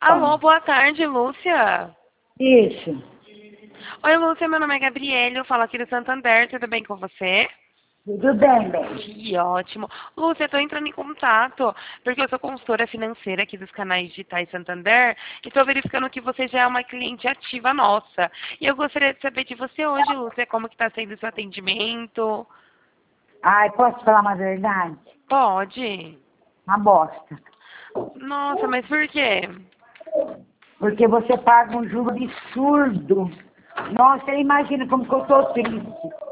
Alô, boa tarde, Lúcia. Isso. Oi, Lúcia, meu nome é Gabriele, eu falo aqui do Santander, tudo bem com você? Tudo bem, bem. Que ótimo. Lúcia, eu tô entrando em contato, porque eu sou consultora financeira aqui dos canais digitais Santander, e tô verificando que você já é uma cliente ativa nossa. E eu gostaria de saber de você hoje, Lúcia, como que tá sendo o seu atendimento? Ai, posso falar uma verdade? Pode. Uma bosta. Nossa, mas por quê? Porque você paga um juro absurdo. Nossa, imagina como que eu tô triste.